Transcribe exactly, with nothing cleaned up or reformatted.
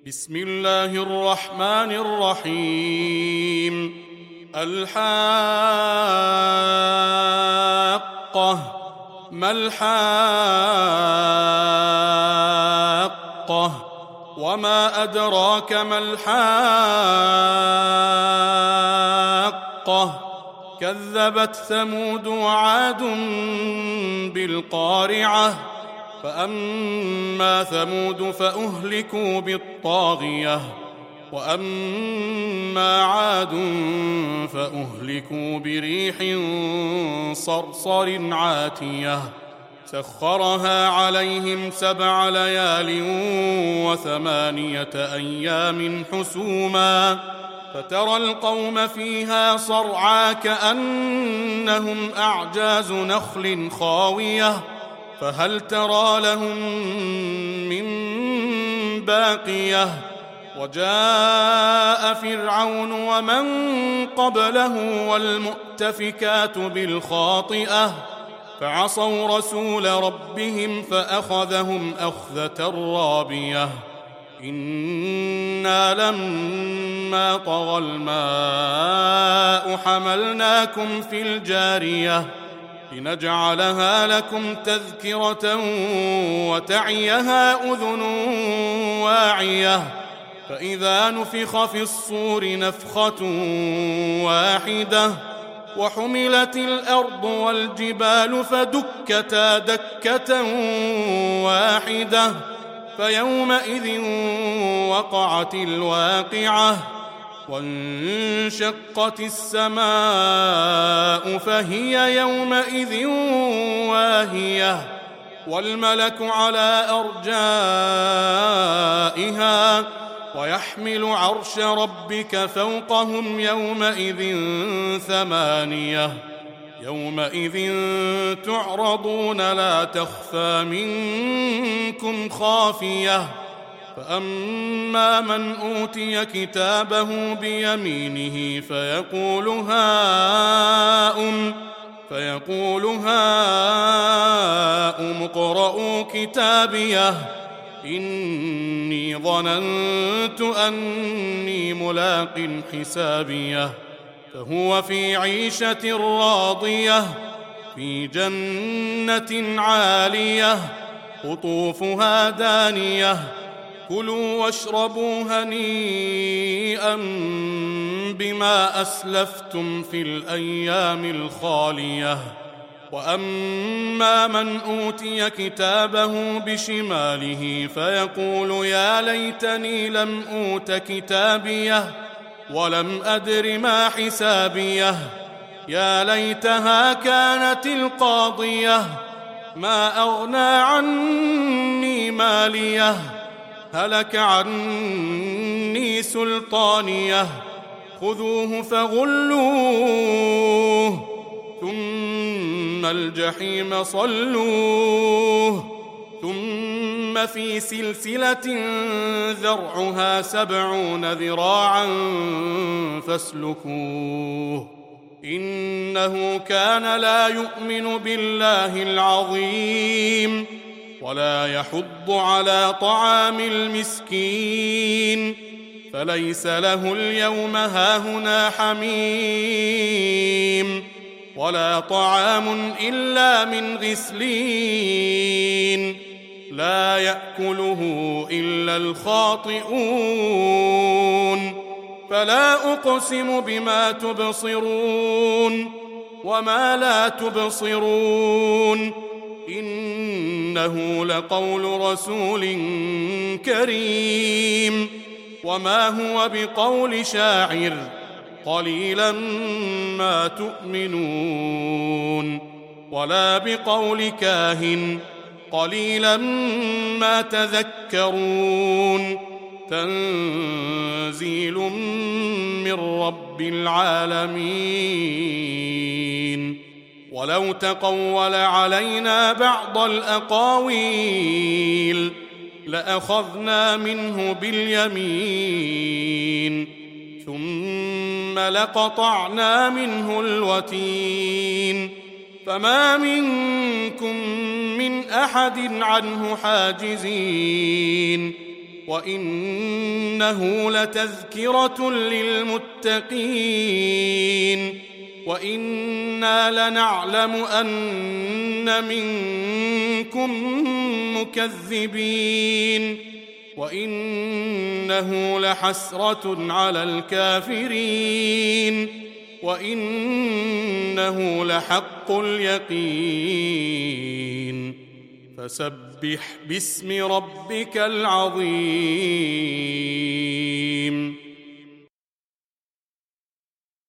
بسم الله الرحمن الرحيم. الحاقة. ما الحاقة؟ وما أدراك ما الحاقة؟ كذبت ثمود وعاد بالقارعة. فأما ثمود فأهلكوا بالطاغية، وأما عاد فأهلكوا بريح صرصر عاتية سخرها عليهم سبع ليال وثمانية أيام حسوما، فترى القوم فيها صرعى كأنهم أعجاز نخل خاوية، فهل ترى لهم من باقية؟ وجاء فرعون ومن قبله والمؤتفكات بالخاطئة فعصوا رسول ربهم فأخذهم أخذة رابية. إنا لما طغى الماء حملناكم في الجارية لنجعلها لكم تذكرة وتعيها أذن واعية، فإذا نفخ في الصور نفخة واحدة وحملت الأرض والجبال فدكتا دكة واحدة فيومئذ وقعت الواقعة، وانشقت السماء فهي يومئذ واهية، والملك على أرجائها ويحمل عرش ربك فوقهم يومئذ ثمانية. يومئذ تعرضون لا تخفى منكم خافية، فأما من أوتي كتابه بيمينه فيقول هاؤم فيقول هاؤم اقرءوا كتابيه إني ظننت أني ملاق حسابيه، فهو في عيشة راضية في جنة عالية قطوفها دانية. كلوا واشربوا هنيئا بما أسلفتم في الأيام الخالية. وأما من أوتي كتابه بشماله فيقول يا ليتني لم أوت كتابيه ولم أدر ما حسابيه، يا ليتها كانت القاضية ما أغنى عني ماليه، هلك عني سلطانيه، خذوه فغلوه ثم الجحيم صلوه ثم في سلسلة ذرعها سبعون ذراعا فاسلكوه إنه كان لا يؤمن بالله العظيم ولا يحض على طعام المسكين، فليس له اليوم هاهنا حميم ولا طعام إلا من غسلين لا يأكله إلا الخاطئون. فلا أقسم بما تبصرون وما لا تبصرون إنه لقول رسول كريم وما هو بقول شاعر قليلا ما تؤمنون ولا بقول كاهن قليلا ما تذكرون. تنزيل من رب العالمين. ولو تقول علينا بعض الأقاويل لأخذنا منه باليمين ثم لقطعنا منه الوتين، فما منكم من أحد عنه حاجزين وإنه لتذكرة للمتقين وإنا لنعلم أن منكم مكذبين وإنه لحسرة على الكافرين وإنه لحق اليقين فسبح باسم ربك العظيم